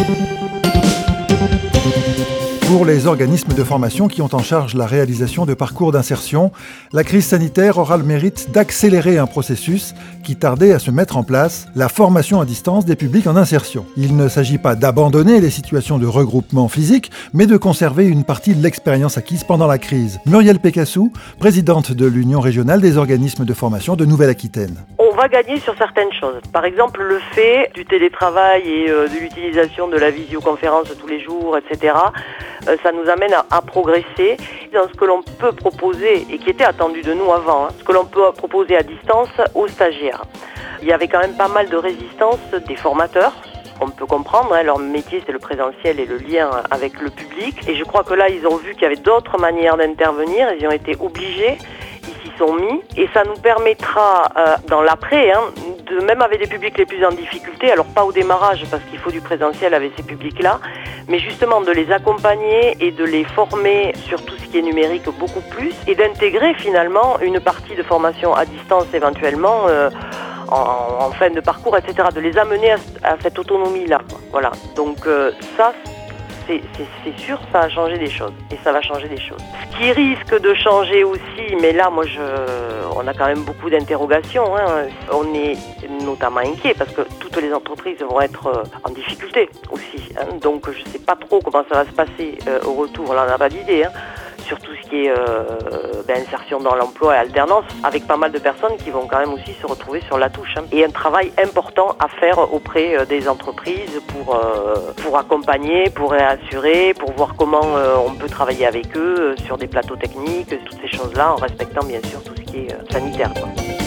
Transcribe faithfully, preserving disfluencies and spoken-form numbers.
Pour les organismes de formation qui ont en charge la réalisation de parcours d'insertion, la crise sanitaire aura le mérite d'accélérer un processus qui tardait à se mettre en place, la formation à distance des publics en insertion. Il ne s'agit pas d'abandonner les situations de regroupement physique, mais de conserver une partie de l'expérience acquise pendant la crise. Muriel Pécassou, présidente de l'Union régionale des organismes de formation de Nouvelle-Aquitaine. On va gagner sur certaines choses. Par exemple, le fait du télétravail et euh, de l'utilisation de la visioconférence tous les jours, et cetera, euh, ça nous amène à, à progresser dans ce que l'on peut proposer, et qui était attendu de nous avant, hein, ce que l'on peut proposer à distance aux stagiaires. Il y avait quand même pas mal de résistance des formateurs. On peut comprendre, hein, leur métier c'est le présentiel et le lien avec le public. Et je crois que là, ils ont vu qu'il y avait d'autres manières d'intervenir, ils ont été obligés. Sont mis et ça nous permettra euh, dans l'après, hein, de même avec des publics les plus en difficulté, alors pas au démarrage parce qu'il faut du présentiel avec ces publics-là, mais justement de les accompagner et de les former sur tout ce qui est numérique beaucoup plus et d'intégrer finalement une partie de formation à distance éventuellement euh, en, en fin de parcours, et cetera, de les amener à, à cette autonomie-là. Voilà. Donc euh, ça, C'est, c'est, c'est sûr, ça a changé des choses et ça va changer des choses. Ce qui risque de changer aussi, mais là, moi, je, on a quand même beaucoup d'interrogations. Hein. On est notamment inquiet parce que toutes les entreprises vont être en difficulté aussi. Hein. Donc, je ne sais pas trop comment ça va se passer euh, au retour. Là, on n'a pas d'idée. Hein. Sur tout ce qui est euh, ben, insertion dans l'emploi et alternance, avec pas mal de personnes qui vont quand même aussi se retrouver sur la touche. Hein. Et un travail important à faire auprès euh, des entreprises pour, euh, pour accompagner, pour réassurer, pour voir comment euh, on peut travailler avec eux euh, sur des plateaux techniques, toutes ces choses-là, en respectant bien sûr tout ce qui est euh, sanitaire, quoi.